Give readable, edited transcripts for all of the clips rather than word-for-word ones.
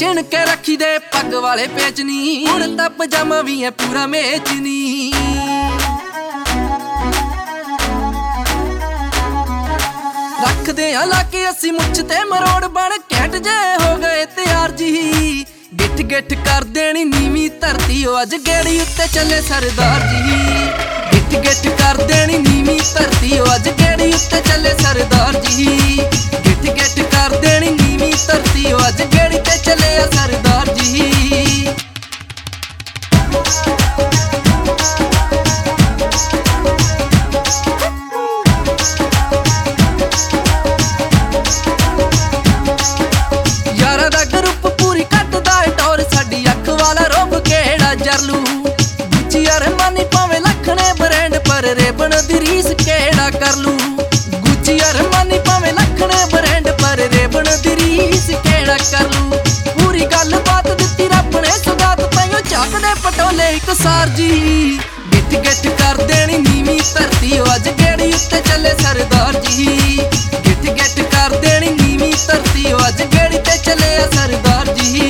चिन के रखी दे पग वाले पेचनी, हुण तां पजामा भी है पूरा मेचनी। रखदे आ लाके असी मुछ ते मरोड़ बन कैंट जे हो गए तैयार जी। गिठ गिठ कर देनी नीवी धरती अज गेड़ी उत्ते चले सरदार जी। गिठ गिठ कर देनी नीवी धरती अज गेड़ी उत्ते चले सरदार जी। गिठ गिठ कर देनी नीवी धरती अज गेड़ी ते चले सरदार जी। यारा दा ग्रुप पूरी कटदा है टोर, साडी अख वाला रोब केड़ा जरलू। गुच्ची अरमानी पावे लखने ब्रांड पर रेबन दी रीस केड़ा कर लू। गुच्ची अरमानी पावे लखने ब्रांड पर रेबन दी रीस केड़ा कर लू। पूरी गल बात दित्ती रब ने सुगात ताइयों झाकदे पटोले एक सार जी। गिठ गिठ कर देनी नीवी धरती अज गेड़ी उत्ते चले सरदार जी। गिठ गिठ कर देनी नीवी धरती अज गेड़ी ते चले सरदार जी।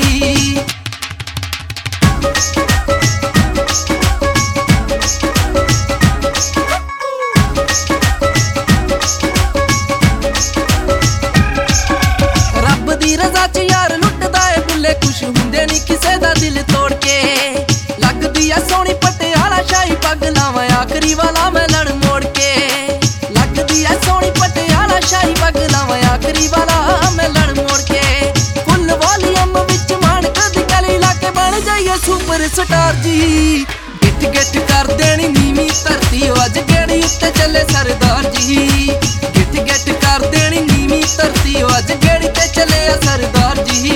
रब दी रज़ा च यार लुटदा है बुले, खुश हुंदे नी किसे दा दिल तोड़ के। लगदी आ सोहनी पटियाला शाही पग लावां आखरी वाला मैं लड़ मोड़ के। लगदी आ सोहनी पटियाला शाही पग लावां आखरी वाला मैं लड़ मोड़ के। फुल वॉल्यूम विच मानक दी गली लाके बन जाइए सुपर स्टार जी। गिठ गिठ कर देनी नीवी धरती अज गेड़ी उत्ते चले सरदार जी। गिठ गिठ कर देनी नीवी धरती अज गेड़ी ते चले सरदार जी।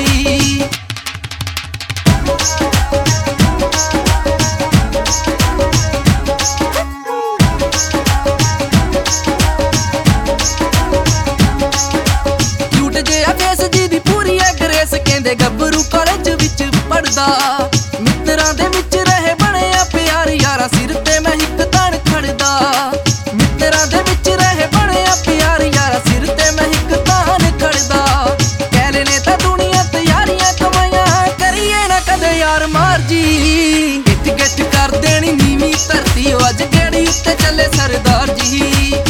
क्यूट जिहा फेस जी दी पूरी है ग्रेस, कहंदे गब्बरू कॉलेज विच पढ़दा। मित्तरां दे विच रहे बने आ प्यार, यारा सिर ते मैं हिक तान खड़दा। मित्तरां दे विच रहे बने आ प्यार, यारा सिर ते मैं हिक तान खड़दा। कहले ने तां दुनिया तैयारियां कमाइयां, करिए ना कदे यार मार जी। गिठ गिठ कर देनी नीवी धरती अज गेड़ी उत्ते चले सरदार जी।